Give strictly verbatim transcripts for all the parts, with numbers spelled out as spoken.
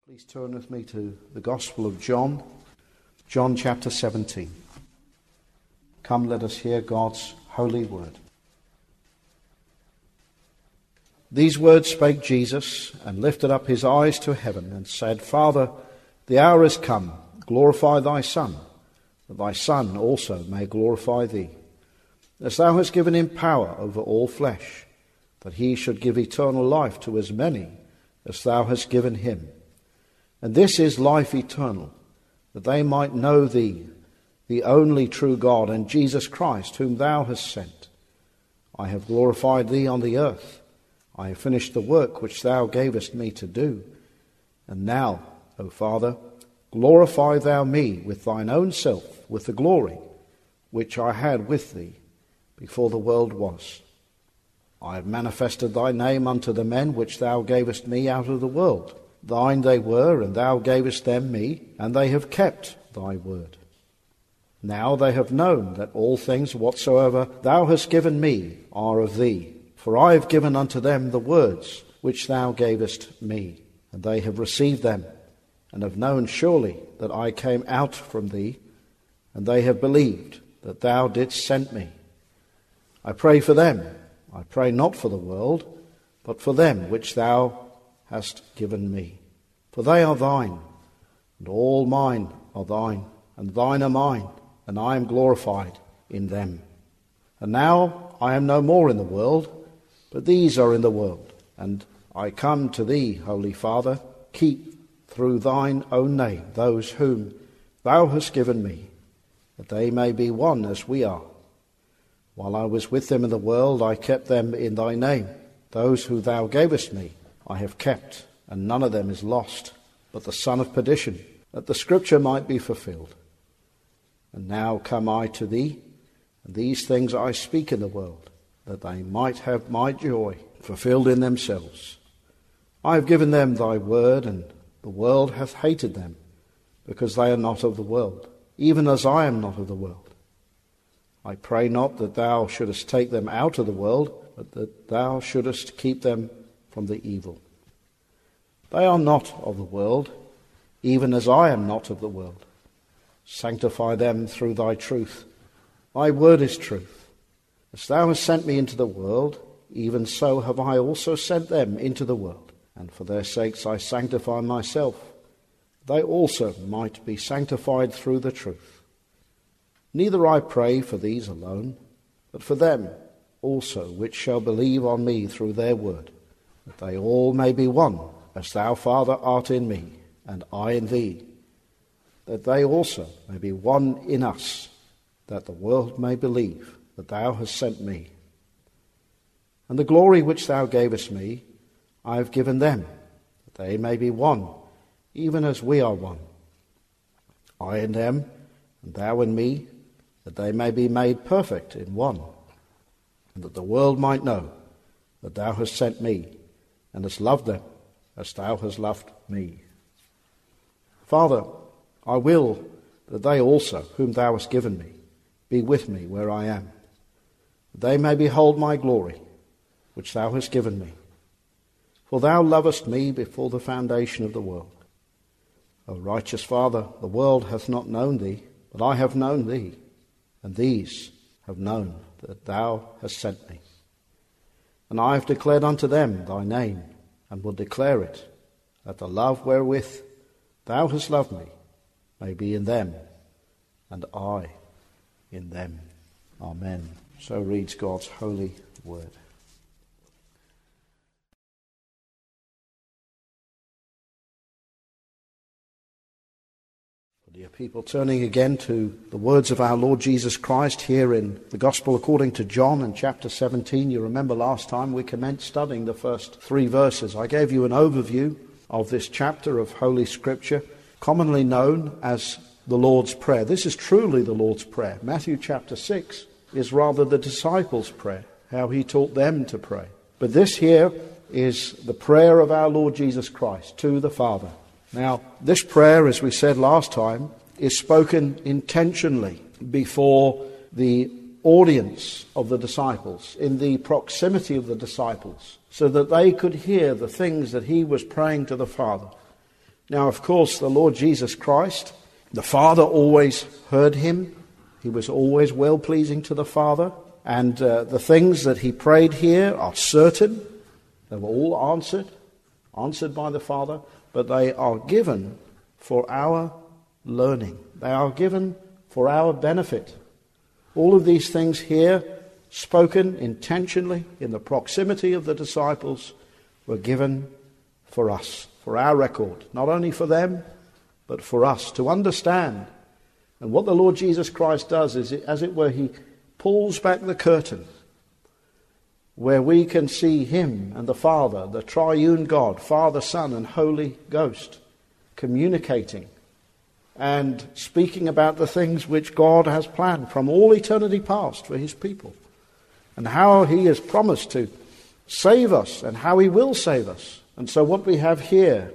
Please turn with me to the Gospel of John, John chapter seventeen. Come, let us hear God's holy word. These words spake Jesus, and lifted up his eyes to heaven, and said, Father, the hour is come, glorify thy Son, that thy Son also may glorify thee, as thou hast given him power over all flesh, that he should give eternal life to as many as thou hast given him. And this is life eternal, that they might know thee, the only true God, and Jesus Christ, whom thou hast sent. I have glorified thee on the earth. I have finished the work which thou gavest me to do. And now, O Father, glorify thou me with thine own self, with the glory which I had with thee before the world was. I have manifested thy name unto the men which thou gavest me out of the world. Thine they were, and thou gavest them me, and they have kept thy word. Now they have known that all things whatsoever thou hast given me are of thee. For I have given unto them the words which thou gavest me, and they have received them, and have known surely that I came out from thee, and they have believed that thou didst send me. I pray for them. I pray not for the world, but for them which thou hast given me. For they are thine, and all mine are thine, and thine are mine, and I am glorified in them. And now I am no more in the world, but these are in the world, and I come to thee, Holy Father. Keep through thine own name those whom thou hast given me, that they may be one as we are. While I was with them in the world, I kept them in thy name. Those who thou gavest me I have kept, and none of them is lost, but the son of perdition, that the scripture might be fulfilled. And now come I to thee, and these things I speak in the world, that they might have my joy fulfilled in themselves. I have given them thy word, and the world hath hated them, because they are not of the world, even as I am not of the world. I pray not that thou shouldest take them out of the world, but that thou shouldest keep them from the evil. They are not of the world, even as I am not of the world. Sanctify them through thy truth. Thy word is truth. As thou hast sent me into the world, even so have I also sent them into the world. And for their sakes I sanctify myself, they also might be sanctified through the truth. Neither I pray for these alone, but for them also which shall believe on me through their word, that they all may be one, as thou, Father, art in me, and I in thee, that they also may be one in us, that the world may believe that thou hast sent me. And the glory which thou gavest me, I have given them, that they may be one, even as we are one. I in them, and thou in me, that they may be made perfect in one, and that the world might know that thou hast sent me, and hast loved them as thou hast loved me. Father, I will that they also, whom thou hast given me, be with me where I am, that they may behold my glory, which thou hast given me. For thou lovest me before the foundation of the world. O righteous Father, the world hath not known thee, but I have known thee, and these have known that thou hast sent me. And I have declared unto them thy name, and will declare it, that the love wherewith thou hast loved me may be in them, and I in them. Amen. So reads God's holy word. Dear people, turning again to the words of our Lord Jesus Christ here in the Gospel according to John in chapter seventeen. You remember last time we commenced studying the first three verses. I gave you an overview of this chapter of Holy Scripture, commonly known as the Lord's Prayer. This is truly the Lord's Prayer. Matthew chapter six is rather the disciples' prayer, how he taught them to pray. But this here is the prayer of our Lord Jesus Christ to the Father. Now, this prayer, as we said last time, is spoken intentionally before the audience of the disciples, in the proximity of the disciples, so that they could hear the things that he was praying to the Father. Now, of course, the Lord Jesus Christ, the Father always heard him. He was always well-pleasing to the Father. And uh, the things that he prayed here are certain. They were all answered, answered by the Father. But they are given for our learning. They are given for our benefit. All of these things here, spoken intentionally in the proximity of the disciples, were given for us, for our record. Not only for them, but for us to understand. And what the Lord Jesus Christ does is, as it were, he pulls back the curtain where we can see him and the Father, the triune God, Father, Son, and Holy Ghost, communicating and speaking about the things which God has planned from all eternity past for his people, and how he has promised to save us and how he will save us. And so what we have here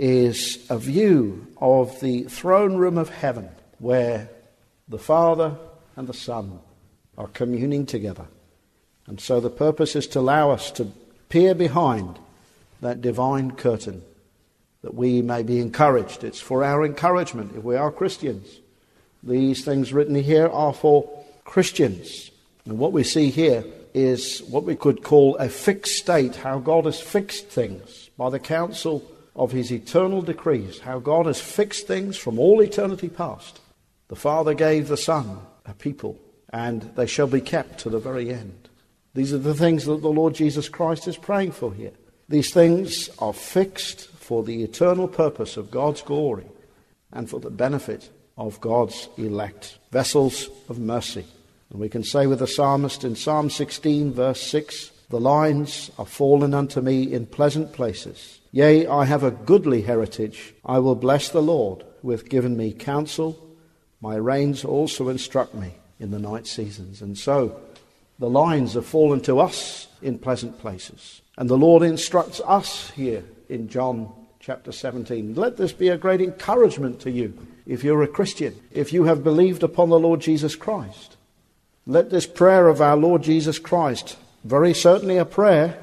is a view of the throne room of heaven, where the Father and the Son are communing together. And so the purpose is to allow us to peer behind that divine curtain, that we may be encouraged. It's for our encouragement if we are Christians. These things written here are for Christians. And what we see here is what we could call a fixed state, how God has fixed things by the counsel of his eternal decrees, how God has fixed things from all eternity past. The Father gave the Son a people, and they shall be kept to the very end. These are the things that the Lord Jesus Christ is praying for here. These things are fixed for the eternal purpose of God's glory and for the benefit of God's elect, vessels of mercy. And we can say with the psalmist in Psalm sixteen, verse six, "The lines are fallen unto me in pleasant places. Yea, I have a goodly heritage. I will bless the Lord, who hath given me counsel. My reins also instruct me in the night seasons." And so the lines have fallen to us in pleasant places. And the Lord instructs us here in John chapter seventeen. Let this be a great encouragement to you if you're a Christian, if you have believed upon the Lord Jesus Christ. Let this prayer of our Lord Jesus Christ, very certainly a prayer,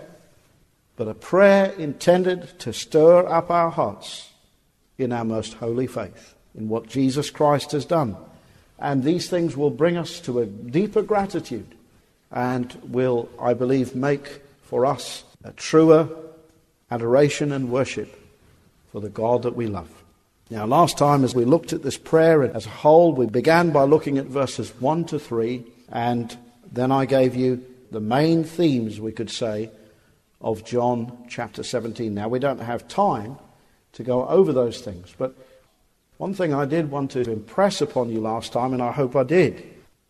but a prayer intended to stir up our hearts in our most holy faith, in what Jesus Christ has done. And these things will bring us to a deeper gratitude and will, I believe, make for us a truer adoration and worship for the God that we love. Now, last time as we looked at this prayer as a whole, we began by looking at verses one to three, and then I gave you the main themes, we could say, of John chapter seventeen. Now, we don't have time to go over those things, but one thing I did want to impress upon you last time, and I hope I did.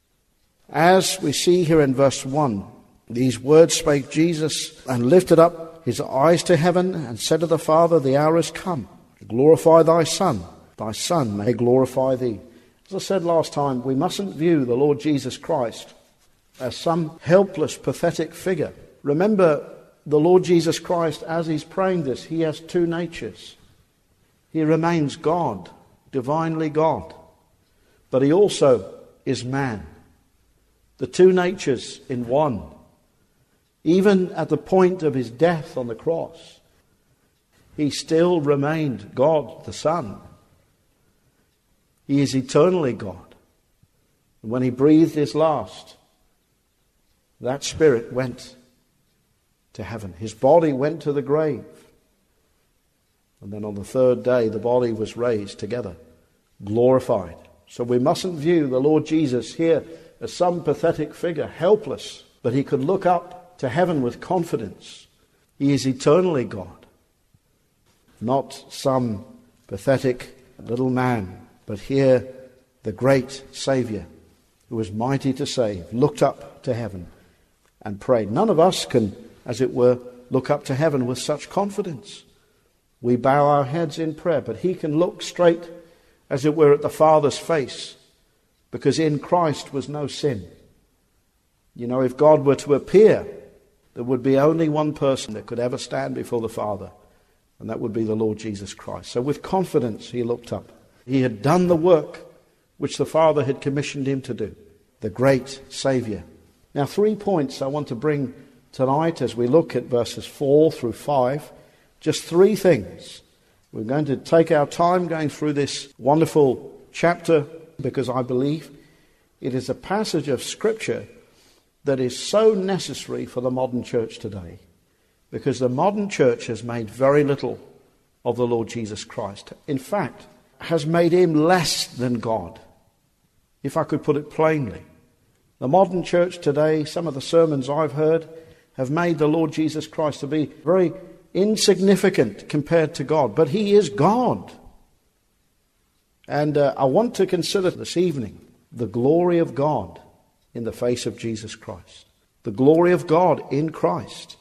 As we see here in verse one, these words spake Jesus, and lifted up his eyes to heaven, and said to the Father, The hour is come. Glorify thy Son. Thy Son may glorify thee. As I said last time, we mustn't view the Lord Jesus Christ as some helpless, pathetic figure. Remember, the Lord Jesus Christ, as he's praying this, he has two natures. He remains God, divinely God, but he also is man. The two natures in one. Even at the point of his death on the cross, he still remained God the Son. He is eternally God. And when he breathed his last, that spirit went to heaven. His body went to the grave. And then on the third day, the body was raised together, glorified. So we mustn't view the Lord Jesus here as some pathetic figure, helpless, but he could look up to heaven with confidence. He is eternally God, not some pathetic little man, but here the great Saviour, who was mighty to save, looked up to heaven and prayed. None of us can, as it were, look up to heaven with such confidence. We bow our heads in prayer, but he can look straight, as it were, at the Father's face, because in Christ was no sin. You know, if God were to appear, there would be only one person that could ever stand before the Father, and that would be the Lord Jesus Christ. So with confidence he looked up. He had done the work which the Father had commissioned him to do, the great Saviour. Now, three points I want to bring tonight as we look at verses four through five. Just three things We're going to take our time going through this wonderful chapter because I believe it is a passage of Scripture that is so necessary for the modern church today, because the modern church has made very little of the Lord Jesus Christ. In fact, has made him less than God, if I could put it plainly. The modern church today, some of the sermons I've heard, have made the Lord Jesus Christ to be very insignificant compared to God, but he is God. And uh, I want to consider this evening the glory of God in the face of Jesus Christ. The glory of God in Christ.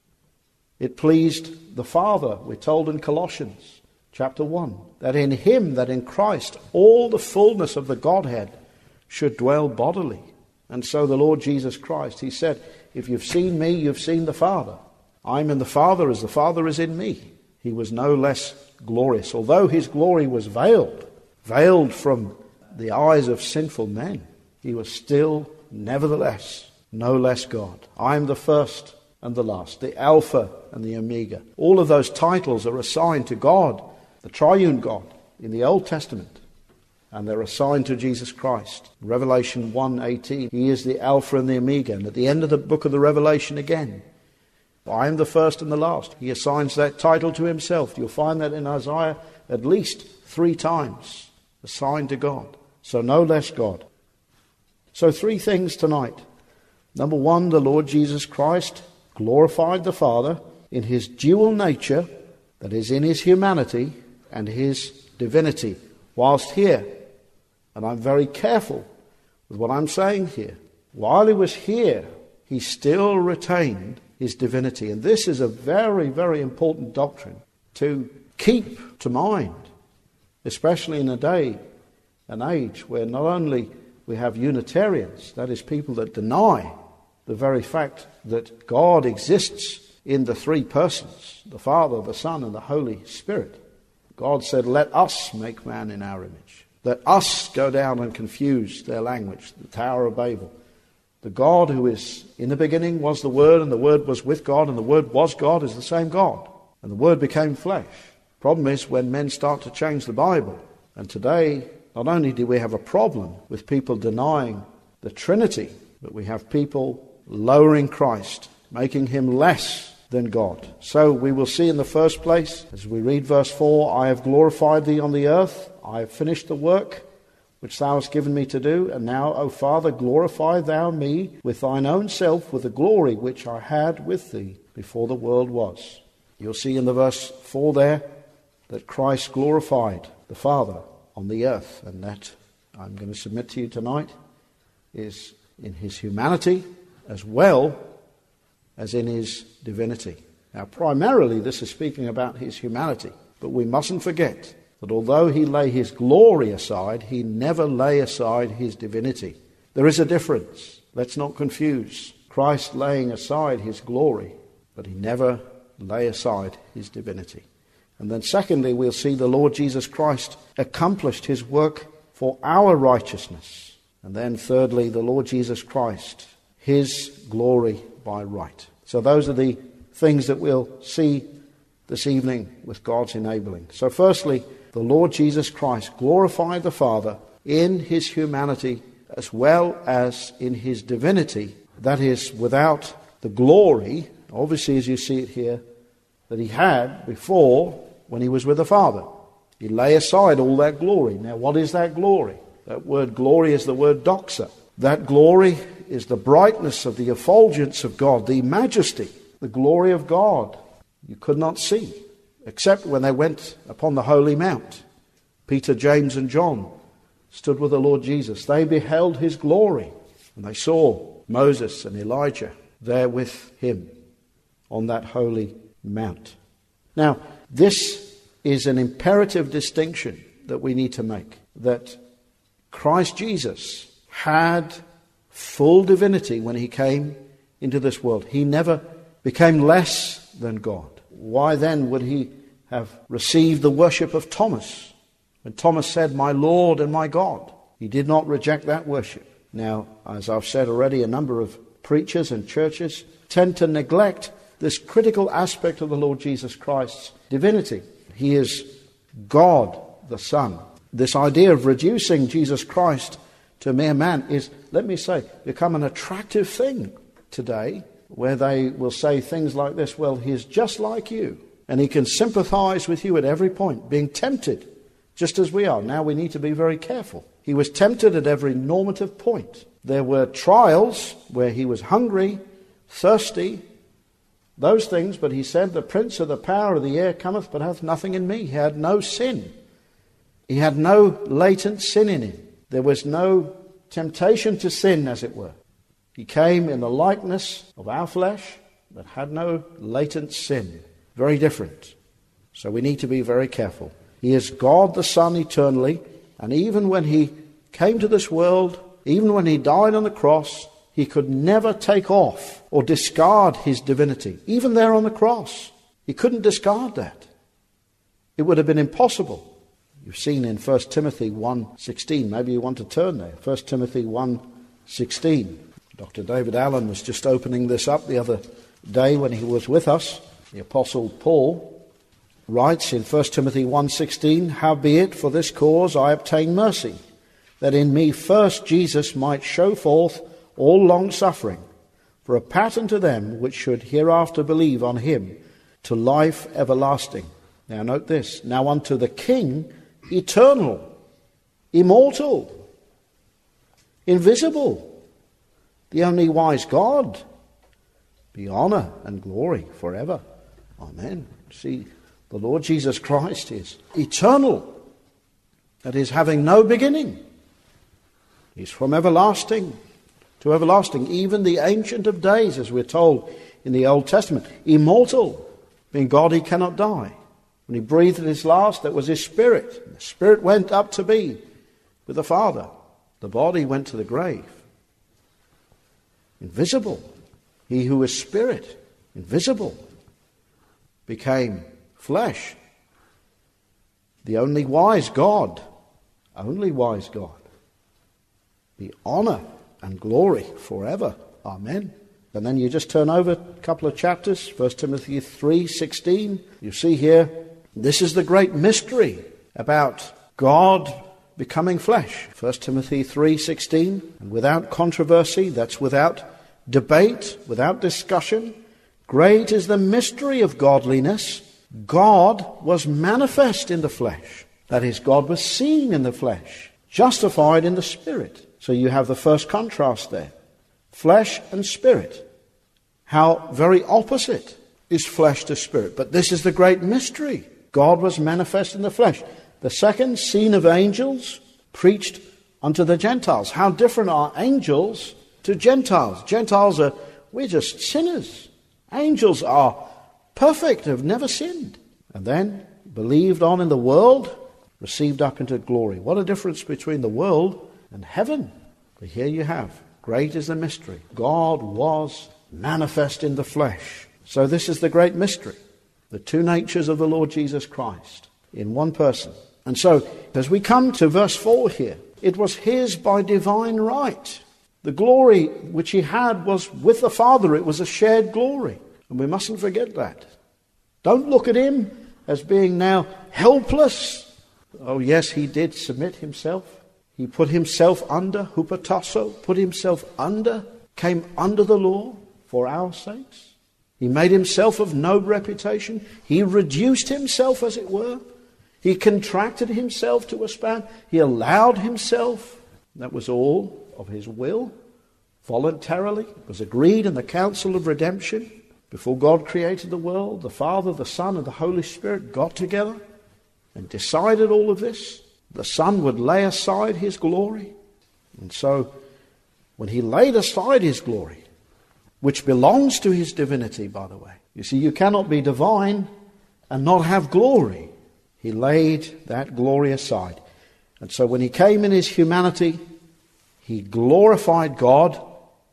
It pleased the Father, we're told in Colossians chapter one, that in him, that in Christ, all the fullness of the Godhead should dwell bodily. And so the Lord Jesus Christ, he said, if you've seen me, you've seen the Father. I'm in the Father as the Father is in me. He was no less glorious, although his glory was veiled, veiled from the eyes of sinful men. He was still, nevertheless, no less God. I am the first and the last, the Alpha and the Omega. All of those titles are assigned to God, the triune God, in the Old Testament. And they're assigned to Jesus Christ. Revelation one eighteen, he is the Alpha and the Omega. And at the end of the book of the Revelation again, I am the first and the last. He assigns that title to himself. You'll find that in Isaiah at least three times, assigned to God. So no less God. So three things tonight. Number one, the Lord Jesus Christ glorified the Father in his dual nature, that is, in his humanity and his divinity, whilst here. And I'm very careful with what I'm saying here. While he was here, he still retained his divinity. And this is a very, very important doctrine to keep to mind, especially in a day and age where not only we have Unitarians, that is, people that deny the very fact that God exists in the three persons, the Father, the Son, and the Holy Spirit. God said, let us make man in our image. Let us go down and confuse their language, the Tower of Babel. The God who is in the beginning was the Word, and the Word was with God, and the Word was God, is the same God. And the Word became flesh. Problem is when men start to change the Bible. And today, not only do we have a problem with people denying the Trinity, but we have people lowering Christ, making him less than God. So we will see in the first place, as we read verse four, I have glorified thee on the earth, I have finished the work which thou hast given me to do, and now, O Father, glorify thou me with thine own self, with the glory which I had with thee before the world was. You'll see in the verse four there that Christ glorified the Father on the earth, and that, I'm going to submit to you tonight, is in his humanity as well as in his divinity. Now, primarily this is speaking about his humanity, but we mustn't forget that although he lay his glory aside, he never lay aside his divinity. There is a difference. Let's not confuse Christ laying aside his glory, but he never lay aside his divinity. And then secondly, we'll see the Lord Jesus Christ accomplished his work for our righteousness. And then thirdly, the Lord Jesus Christ, his glory by right. So those are the things that we'll see this evening with God's enabling. So firstly, the Lord Jesus Christ glorified the Father in his humanity as well as in his divinity. That is, without the glory, obviously as you see it here, that he had before when he was with the Father. He lay aside all that glory. Now what is that glory? That word glory is the word doxa. That glory is the brightness of the effulgence of God, the majesty, the glory of God. You could not see, except when they went upon the holy mount. Peter, James, and John stood with the Lord Jesus. They beheld his glory, and they saw Moses and Elijah there with him on that holy mount. Now, this is an imperative distinction that we need to make, that Christ Jesus had full divinity when he came into this world. He never became less than God. Why then would he have received the worship of Thomas? When Thomas said, my Lord and my God, he did not reject that worship. Now, as I've said already, a number of preachers and churches tend to neglect this critical aspect of the Lord Jesus Christ's divinity. He is God the Son. This idea of reducing Jesus Christ to a mere man is, let me say, become an attractive thing today, where they will say things like this: well, he's just like you, and he can sympathize with you at every point, being tempted, just as we are. Now we need to be very careful. He was tempted at every normative point. There were trials where he was hungry, thirsty, those things, but he said, the prince of the power of the air cometh, but hath nothing in me. He had no sin. He had no latent sin in him. There was no temptation to sin, as it were. He came in the likeness of our flesh, but had no latent sin. Very different. So we need to be very careful. He is God the Son eternally, and even when he came to this world, even when he died on the cross, he could never take off or discard his divinity. Even there on the cross, he couldn't discard that. It would have been impossible. You've seen in First Timothy one sixteen, maybe you want to turn there, First Timothy one sixteen. Doctor David Allen was just opening this up the other day when he was with us. The Apostle Paul writes in First Timothy one sixteen, howbeit for this cause I obtain mercy, that in me first Jesus might show forth all long-suffering, for a pattern to them which should hereafter believe on him, to life everlasting. Now note this, now unto the King, eternal, immortal, invisible, the only wise God, be honour and glory forever. Amen. See, the Lord Jesus Christ is eternal, that is, having no beginning. He's from everlasting to everlasting, even the Ancient of Days, as we're told in the Old Testament. Immortal, being God, he cannot die. When he breathed his last, that was his spirit. The spirit went up to be with the Father. The body went to the grave. Invisible. He who is spirit, invisible, became flesh. The only wise God, only wise God, be honour and glory forever. Amen. And then you just turn over a couple of chapters, First Timothy three sixteen. You see here, this is the great mystery about God becoming flesh. First Timothy three sixteen, and without controversy, that's without debate, without discussion, great is the mystery of godliness. God was manifest in the flesh. That is, God was seen in the flesh, justified in the spirit. So you have the first contrast there. Flesh and spirit. How very opposite is flesh to spirit. But this is the great mystery. God was manifest in the flesh. The second, seen of angels, preached unto the Gentiles. How different are angels to Gentiles? Gentiles are, we're just sinners. Angels are perfect, have never sinned. And then, believed on in the world, received up into glory. What a difference between the world and heaven. But here you have, great is the mystery. God was manifest in the flesh. So this is the great mystery. The two natures of the Lord Jesus Christ in one person. And so, as we come to verse four here, it was his by divine right. The glory which he had was with the Father. It was a shared glory. And we mustn't forget that. Don't look at him as being now helpless. Oh yes, he did submit himself. He put himself under, hupotasso, put himself under, came under the law for our sakes. He made himself of no reputation. He reduced himself, as it were. He contracted himself to a span. He allowed himself. That was all of his will, voluntarily. It was agreed in the council of redemption. Before God created the world, the Father, the Son, and the Holy Spirit got together and decided all of this. The Son would lay aside his glory. And so, when he laid aside his glory, which belongs to his divinity, by the way. You see, you cannot be divine and not have glory. He laid that glory aside. And so when he came in his humanity, he glorified God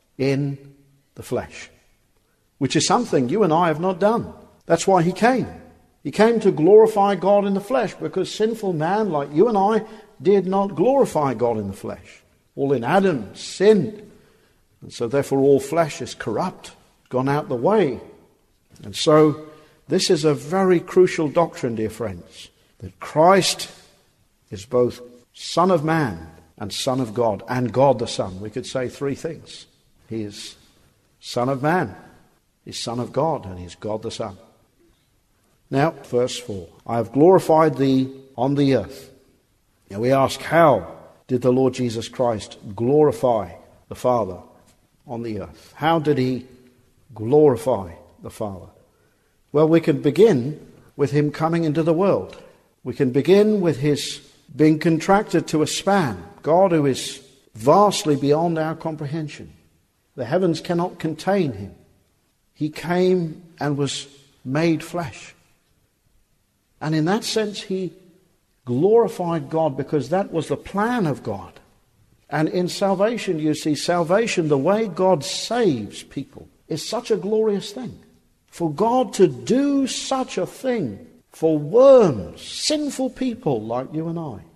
in the flesh, which is something you and I have not done. That's why he came. He came to glorify God in the flesh, because sinful man like you and I did not glorify God in the flesh. All in Adam sinned. And so therefore all flesh is corrupt, gone out the way. And so this is a very crucial doctrine, dear friends. that Christ is both Son of Man and Son of God, and God the Son. We could say three things. He is Son of Man, He's Son of God, and He's God the Son. Now, verse four, I have glorified thee on the earth. Now we ask, how did the Lord Jesus Christ glorify the Father on the earth? How did He glorify the Father? Well, we can begin with Him coming into the world. We can begin with His being contracted to a span. God, who is vastly beyond our comprehension. The heavens cannot contain Him. He came and was made flesh. And in that sense, He glorified God, because that was the plan of God. And in salvation, you see, salvation, the way God saves people, is such a glorious thing. For God to do such a thing for worms, sinful people like you and I,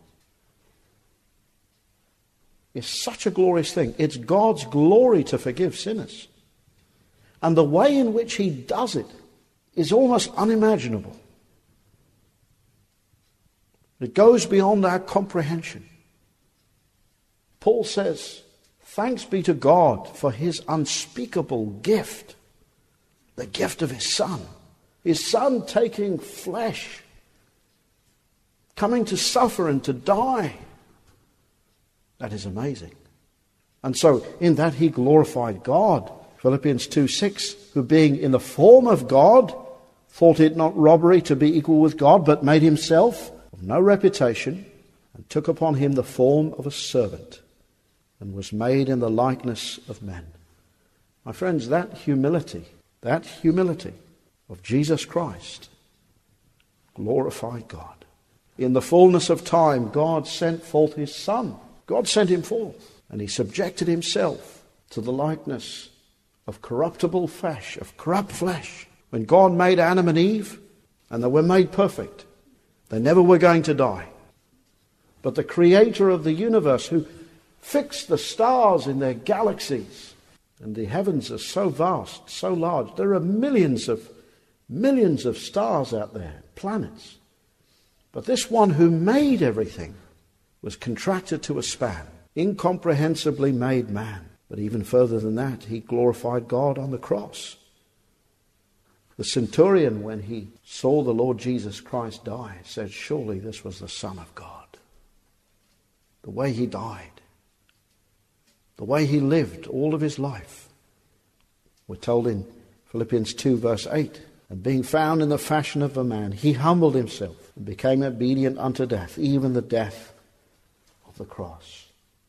is such a glorious thing. It's God's glory to forgive sinners. And the way in which He does it is almost unimaginable. It goes beyond our comprehension. Paul says, thanks be to God for His unspeakable gift, the gift of His Son. His Son taking flesh, coming to suffer and to die. That is amazing. And so in that He glorified God. Philippians two six, who being in the form of God, thought it not robbery to be equal with God, but made Himself of no reputation, and took upon Him the form of a servant, and was made in the likeness of men. My friends, that humility, that humility of Jesus Christ glorified God. In the fullness of time, God sent forth His Son. God sent Him forth, and He subjected Himself to the likeness of corruptible flesh, of corrupt flesh. When God made Adam and Eve, and they were made perfect, they never were going to die. But the Creator of the universe, who fixed the stars in their galaxies, and the heavens are so vast, so large, there are millions of millions of stars out there, planets. But this one who made everything was contracted to a span, incomprehensibly made man. But even further than that, He glorified God on the cross. The centurion, when he saw the Lord Jesus Christ die, said, surely this was the Son of God. The way He died, the way He lived all of His life. We're told in Philippians two verse eight, and being found in the fashion of a man, He humbled Himself and became obedient unto death, even the death of the cross.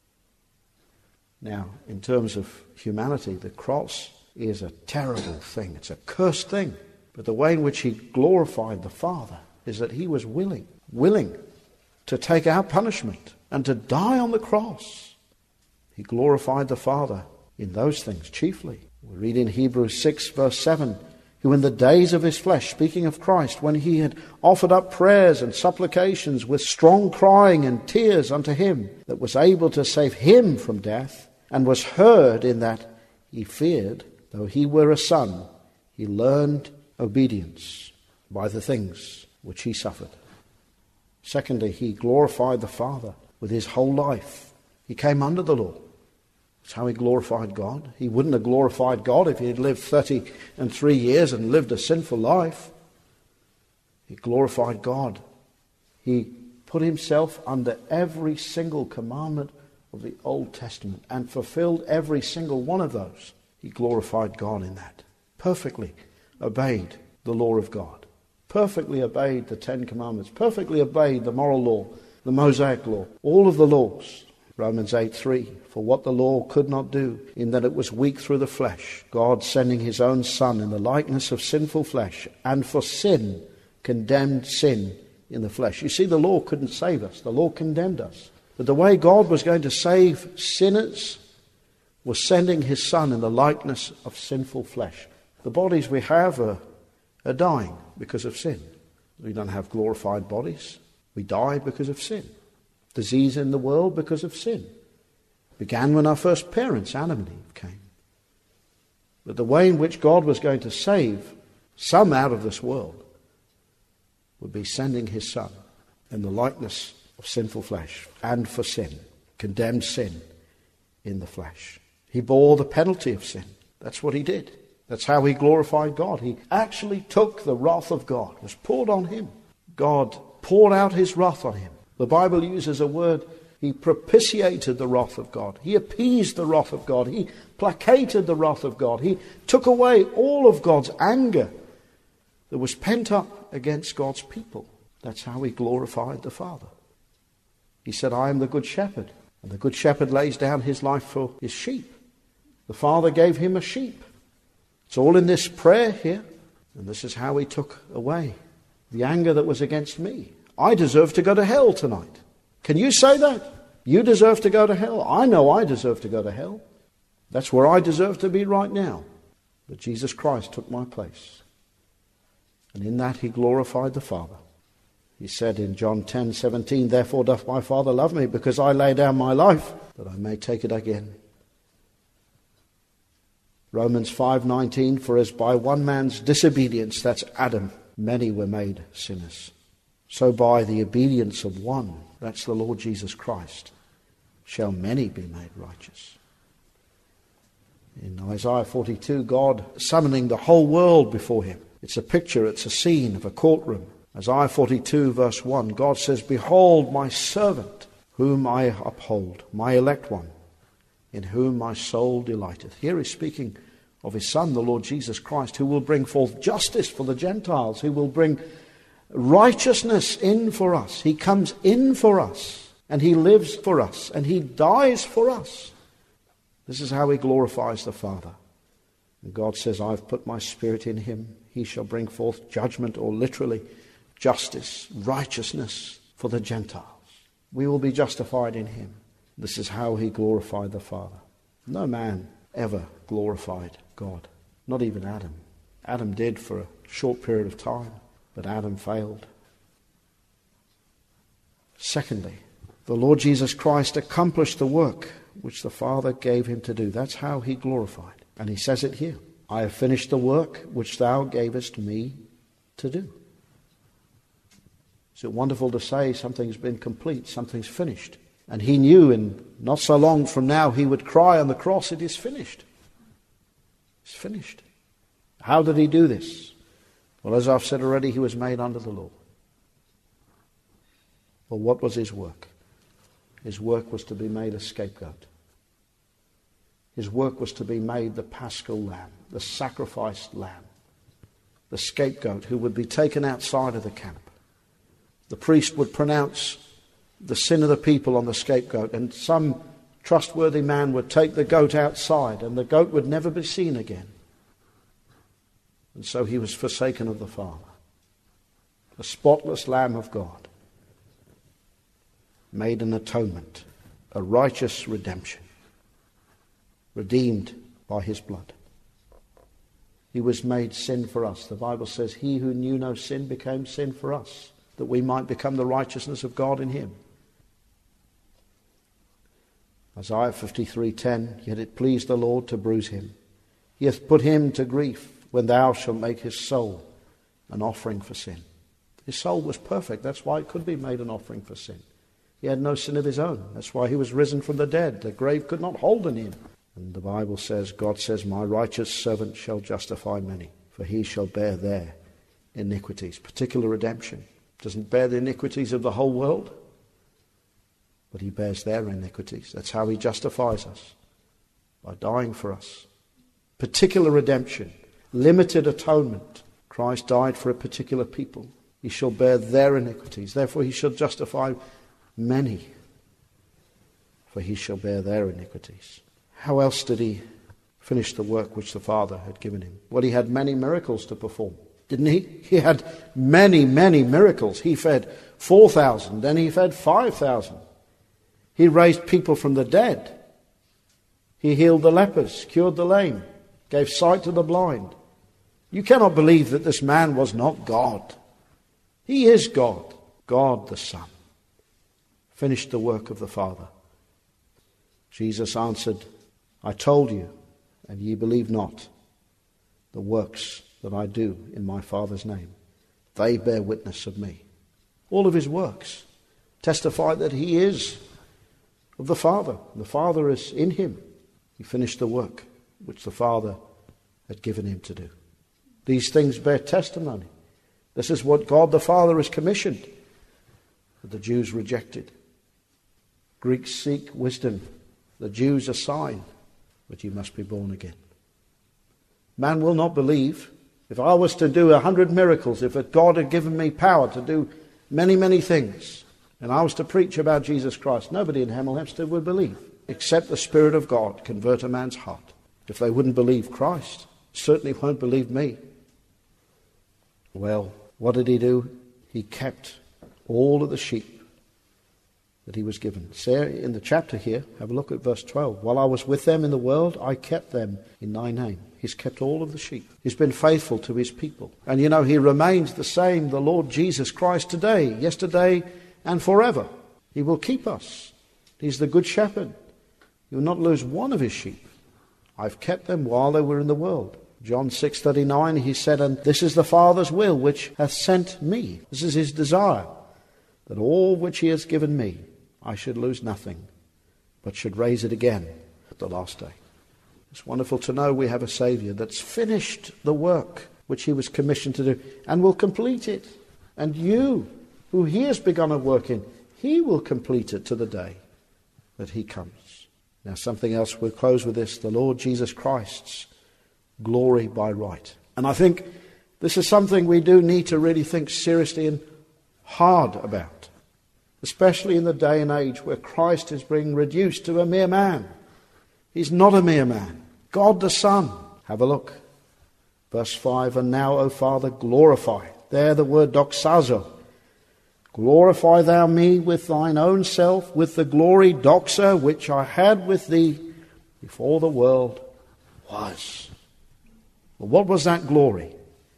Now, in terms of humanity, the cross is a terrible thing. It's a cursed thing. But the way in which He glorified the Father is that He was willing, willing to take our punishment and to die on the cross. He glorified the Father in those things chiefly. We read in Hebrews six verse seven, who in the days of His flesh, speaking of Christ, when He had offered up prayers and supplications with strong crying and tears unto Him that was able to save Him from death, and was heard in that He feared, though He were a son, He learned obedience by the things which He suffered. Secondly, He glorified the Father with His whole life. He came under the law. That's how He glorified God. He wouldn't have glorified God if He had lived thirty and three years and lived a sinful life. He glorified God. He put Himself under every single commandment of the Old Testament and fulfilled every single one of those. He glorified God in that. Perfectly obeyed the law of God. Perfectly obeyed the Ten Commandments. Perfectly obeyed the moral law, the Mosaic law, all of the laws. Romans eight three, for what the law could not do, in that it was weak through the flesh, God sending His own Son in the likeness of sinful flesh, and for sin condemned sin in the flesh. You see, the law couldn't save us. The law condemned us. But the way God was going to save sinners was sending His Son in the likeness of sinful flesh. The bodies we have are, are dying because of sin. We don't have glorified bodies. We die because of sin. Disease in the world because of sin. It began when our first parents, Adam and Eve, came. But the way in which God was going to save some out of this world would be sending His Son in the likeness of sinful flesh, and for sin, condemned sin in the flesh. He bore the penalty of sin. That's what he did. That's how he glorified God. He actually took the wrath of God. It was poured on him. God poured out his wrath on him. The Bible uses a word, he propitiated the wrath of God. He appeased the wrath of God. He placated the wrath of God. He took away all of God's anger that was pent up against God's people. That's how he glorified the Father. He said, I am the good shepherd, and the good shepherd lays down his life for his sheep. The Father gave him a sheep. It's all in this prayer here, and this is how he took away the anger that was against me. I deserve to go to hell tonight. Can you say that? You deserve to go to hell. I know I deserve to go to hell. That's where I deserve to be right now. But Jesus Christ took my place. And in that he glorified the Father. He said in John ten seventeen, therefore doth my Father love me, because I lay down my life, that I may take it again. Romans five nineteen, for as by one man's disobedience, that's Adam, many were made sinners. So by the obedience of one, that's the Lord Jesus Christ, shall many be made righteous. In Isaiah forty-two, God summoning the whole world before him. It's a picture, it's a scene of a courtroom. Isaiah forty-two verse one, God says, behold my servant, whom I uphold, my elect one, in whom my soul delighteth. Here he's speaking of his Son, the Lord Jesus Christ, who will bring forth justice for the Gentiles, who will bring righteousness in for us. He comes in for us, and he lives for us, and he dies for us. This is how he glorifies the Father. And God says, I've put my Spirit in him. He shall bring forth judgment, or literally justice, righteousness for the Gentiles. We will be justified in him. This is how he glorified the Father. No man ever glorified God, not even Adam. Adam did for a short period of time, but Adam failed. Secondly, the Lord Jesus Christ accomplished the work which the Father gave him to do. That's how he glorified. And he says it here. I have finished the work which thou gavest me to do. Is it wonderful to say something's been complete, something's finished? And he knew in not so long from now he would cry on the cross, it is finished. It's finished. How did he do this? Well, as I've said already, he was made under the law. Well, what was his work? His work was to be made a scapegoat. His work was to be made the paschal lamb, the sacrificed lamb, the scapegoat who would be taken outside of the camp. The priest would pronounce the sin of the people on the scapegoat, and some trustworthy man would take the goat outside, and the goat would never be seen again. And so he was forsaken of the Father. The spotless Lamb of God made an atonement, a righteous redemption, redeemed by his blood. He was made sin for us. The Bible says, he who knew no sin became sin for us, that we might become the righteousness of God in him. Isaiah fifty-three ten, yet it pleased the Lord to bruise him. He hath put him to grief, when thou shalt make his soul an offering for sin. His soul was perfect. That's why it could be made an offering for sin. He had no sin of his own. That's why he was risen from the dead. The grave could not hold in him. And the Bible says, God says, my righteous servant shall justify many, for he shall bear their iniquities. Particular redemption. Doesn't bear the iniquities of the whole world, but he bears their iniquities. That's how he justifies us, by dying for us. Particular redemption. Limited atonement. Christ died for a particular people. He shall bear their iniquities. Therefore he shall justify many, for he shall bear their iniquities. How else did he finish the work which the Father had given him? Well, he had many miracles to perform, didn't he? He had many, many miracles. He fed four thousand, then he fed five thousand. He raised people from the dead. He healed the lepers, cured the lame, gave sight to the blind. You cannot believe that this man was not God. He is God, God the Son. Finished the work of the Father. Jesus answered, I told you, and ye believe not. The works that I do in my Father's name, they bear witness of me. All of his works testify that he is of the Father. The Father is in him. He finished the work which the Father had given him to do. These things bear testimony. This is what God the Father has commissioned, but the Jews rejected. Greeks seek wisdom. The Jews a sign, but you must be born again. Man will not believe. If I was to do a hundred miracles, if God had given me power to do many, many things, and I was to preach about Jesus Christ, nobody in Hemel Hempstead would believe, except the Spirit of God convert a man's heart. If they wouldn't believe Christ, certainly won't believe me. Well, what did he do? He kept all of the sheep that he was given. Say in the chapter here, have a look at verse twelve. While I was with them in the world, I kept them in thy name. He's kept all of the sheep. He's been faithful to his people. And you know, he remains the same, the Lord Jesus Christ today, yesterday, and forever. He will keep us. He's the good shepherd. He will not lose one of his sheep. I've kept them while they were in the world. John six thirty-nine, he said, and this is the Father's will which hath sent me. This is his desire, that all which he has given me, I should lose nothing, but should raise it again at the last day. It's wonderful to know we have a Saviour that's finished the work which he was commissioned to do and will complete it. And you, who he has begun a work in, he will complete it to the day that he comes. Now something else, we'll close with this, the Lord Jesus Christ's glory by right. And I think this is something we do need to really think seriously and hard about, especially in the day and age where Christ is being reduced to a mere man. He's not a mere man. God the Son. Have a look. Verse five, and now, O Father, glorify. There the word doxazo. Glorify thou me with thine own self, with the glory, doxa, which I had with thee before the world was. Well, what was that glory?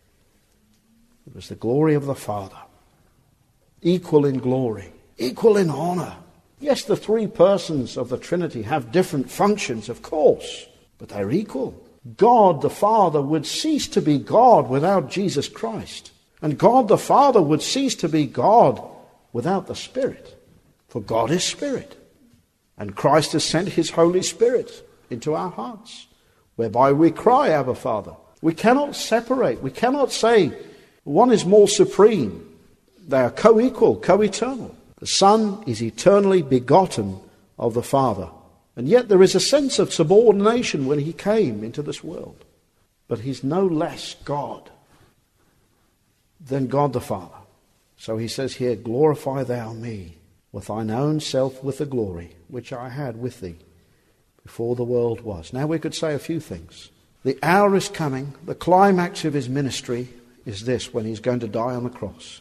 It was the glory of the Father. Equal in glory. Equal in honor. Yes, the three persons of the Trinity have different functions, of course, but they're equal. God the Father would cease to be God without Jesus Christ. And God the Father would cease to be God without the Spirit. For God is Spirit. And Christ has sent his Holy Spirit into our hearts, whereby we cry, Abba, Father. We cannot separate. We cannot say one is more supreme. They are co-equal, co-eternal. The Son is eternally begotten of the Father. And yet there is a sense of subordination when he came into this world. But he's no less God than God the Father. So he says here, glorify thou me with thine own self with the glory which I had with thee before the world was. Now we could say a few things. The hour is coming. The climax of his ministry is this, when he's going to die on the cross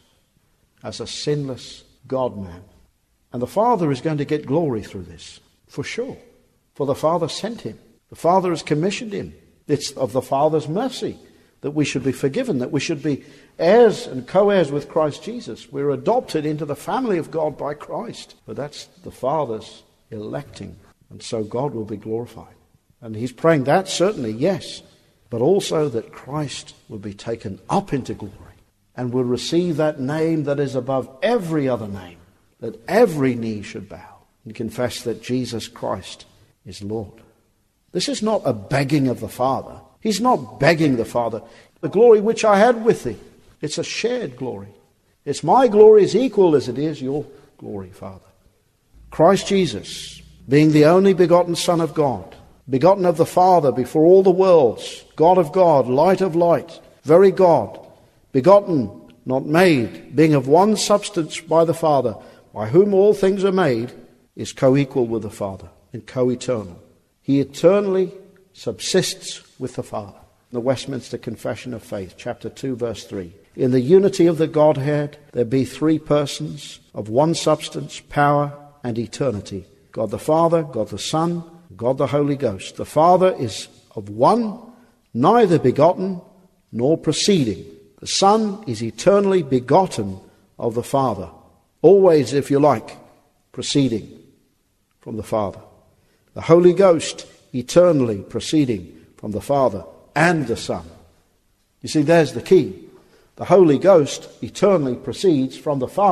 as a sinless God-man. And the Father is going to get glory through this, for sure. For the Father sent him. The Father has commissioned him. It's of the Father's mercy that we should be forgiven, that we should be heirs and co-heirs with Christ Jesus. We're adopted into the family of God by Christ. But that's the Father's electing. And so God will be glorified. And he's praying that, certainly, yes. But also that Christ will be taken up into glory and will receive that name that is above every other name, that every knee should bow and confess that Jesus Christ is Lord. This is not a begging of the Father. He's not begging the Father. The glory which I had with thee, it's a shared glory. It's my glory as equal as it is your glory, Father. Christ Jesus, being the only begotten Son of God, begotten of the Father before all the worlds, God of God, light of light, very God, begotten, not made, being of one substance by the Father, by whom all things are made, is co-equal with the Father and co-eternal. He eternally subsists with the Father. The Westminster Confession of Faith, chapter two, verse three. In the unity of the Godhead, there be three persons of one substance, power, and eternity. God the Father, God the Son, God the Holy Ghost. The Father is of one, neither begotten nor proceeding. The Son is eternally begotten of the Father. Always, if you like, proceeding from the Father. The Holy Ghost eternally proceeding from the Father and the Son. You see, there's the key. The Holy Ghost eternally proceeds from the Father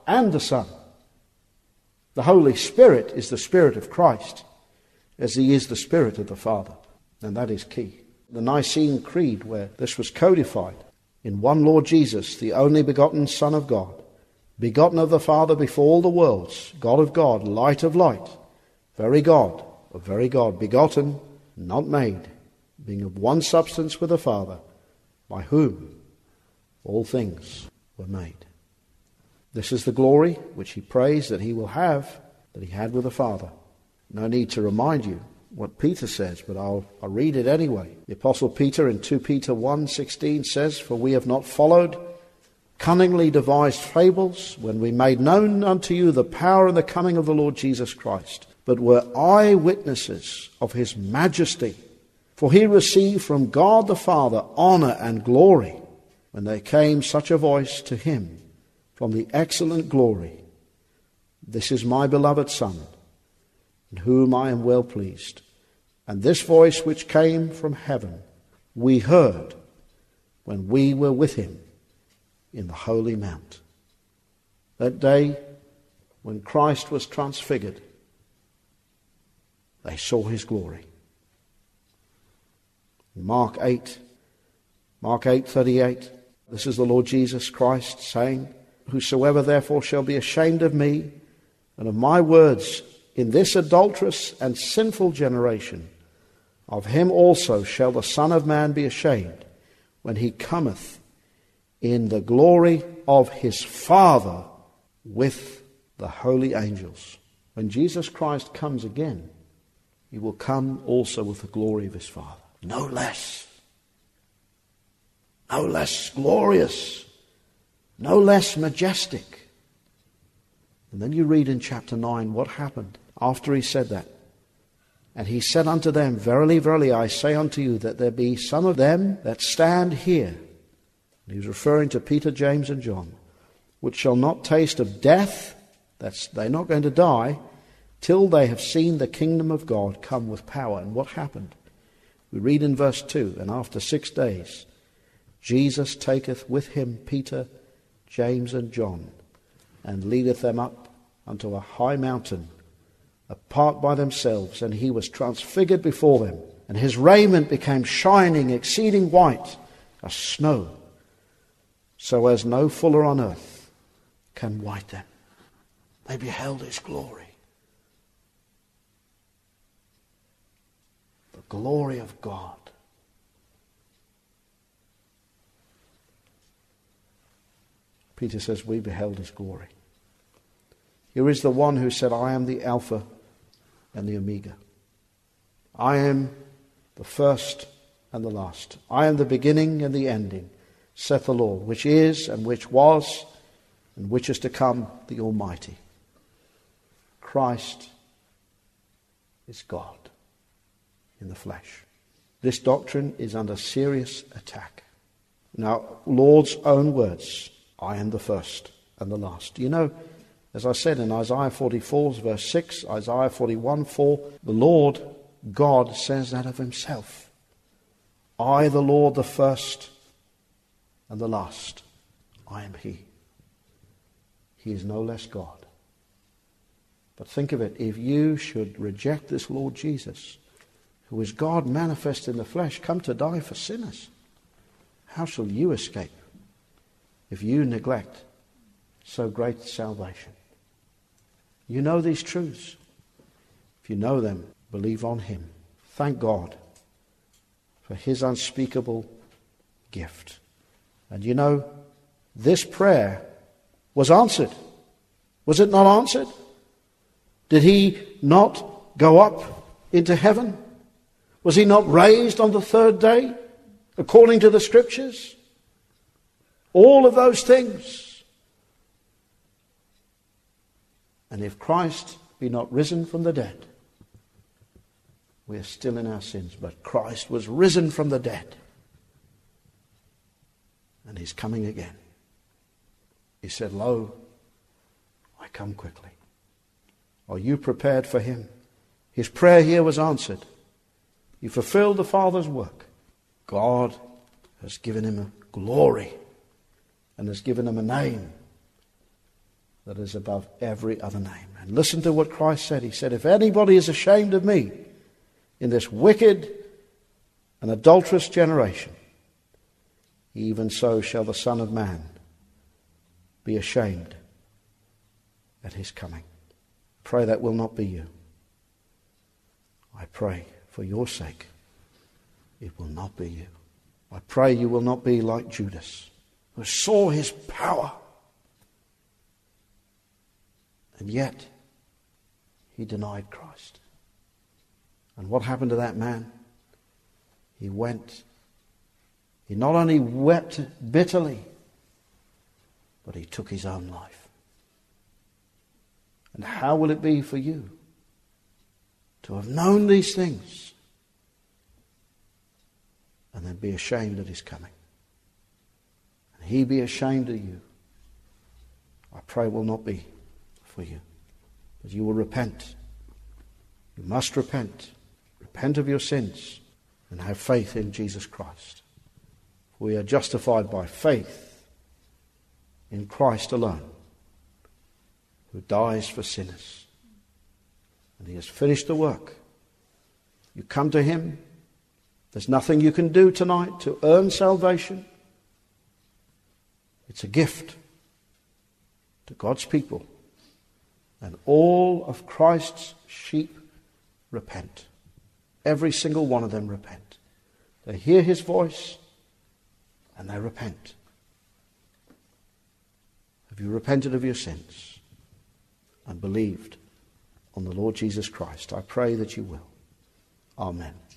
and the Son. The Holy Spirit is the Spirit of Christ, as he is the Spirit of the Father. And that is key. The Nicene Creed, where this was codified, in one Lord Jesus, the only begotten Son of God, begotten of the Father before all the worlds, God of God, light of light, very God of very God, begotten, not made, being of one substance with the Father, by whom all things were made. This is the glory which he prays that he will have, that he had with the Father. No need to remind you what Peter says, but I'll, I'll read it anyway. The Apostle Peter in Second Peter one sixteen says, "For we have not followed cunningly devised fables, when we made known unto you the power and the coming of the Lord Jesus Christ, but were eyewitnesses of his majesty. For he received from God the Father honor and glory, when there came such a voice to him from the excellent glory, This is my beloved Son, in whom I am well pleased. And this voice which came from heaven we heard when we were with him in the holy mount." That day when Christ was transfigured, they saw his glory. Mark eight, Mark eight thirty-eight. This is the Lord Jesus Christ saying, "Whosoever therefore shall be ashamed of me and of my words in this adulterous and sinful generation, of him also shall the Son of Man be ashamed when he cometh in the glory of his Father with the holy angels." When Jesus Christ comes again, he will come also with the glory of his Father. No less. No less glorious. No less majestic. And then you read in chapter nine what happened after he said that. "And he said unto them, Verily, verily, I say unto you, that there be some of them that stand here," and he was referring to Peter, James, and John, "which shall not taste of death," that's they're not going to die, "till they have seen the kingdom of God come with power." And what happened? We read in verse two, "And after six days Jesus taketh with him Peter, James, and John, and leadeth them up unto a high mountain, apart by themselves, and he was transfigured before them, and his raiment became shining, exceeding white as snow, so as no fuller on earth can white them." They beheld his glory. The glory of God. Peter says, we beheld his glory. Here is the one who said, "I am the Alpha and the Omega. I am the first and the last. I am the beginning and the ending, saith the Lord, which is and which was and which is to come, the Almighty." Christ is God in the flesh. This doctrine is under serious attack. Now, Lord's own words, "I am the first and the last." You know, as I said in Isaiah forty-four, verse six, Isaiah forty-one, four, the Lord God says that of himself. "I, the Lord, the first and the last. I am he." He is no less God. But think of it, if you should reject this Lord Jesus, who is God manifest in the flesh, come to die for sinners, how shall you escape if you neglect so great salvation? You know these truths. If you know them, believe on him. Thank God for his unspeakable gift. And you know, this prayer was answered. Was it not answered? Did he not go up into heaven? Was he not raised on the third day, according to the Scriptures? All of those things. And if Christ be not risen from the dead, we are still in our sins. But Christ was risen from the dead, and he's coming again. He said, "Lo, I come quickly." Are you prepared for him? His prayer here was answered. He fulfilled the Father's work. God has given him a glory and has given him a name that is above every other name. And listen to what Christ said. He said, if anybody is ashamed of me in this wicked and adulterous generation, even so shall the Son of Man be ashamed at his coming. Pray that will not be you. I pray for your sake it will not be you. I pray you will not be like Judas, who saw his power, and yet he denied Christ. And what happened to that man? He went, he not only wept bitterly, but he took his own life. And how will it be for you to have known these things and then be ashamed at his coming? And he be ashamed of you. I pray will not be for you, but you will repent. You must repent. Repent of your sins and have faith in Jesus Christ. We are justified by faith in Christ alone, who dies for sinners. And he has finished the work. You come to him. There's nothing you can do tonight to earn salvation. It's a gift to God's people. And all of Christ's sheep repent. Every single one of them repent. They hear his voice and they repent. Have you repented of your sins and believed on the Lord Jesus Christ? I pray that you will. Amen.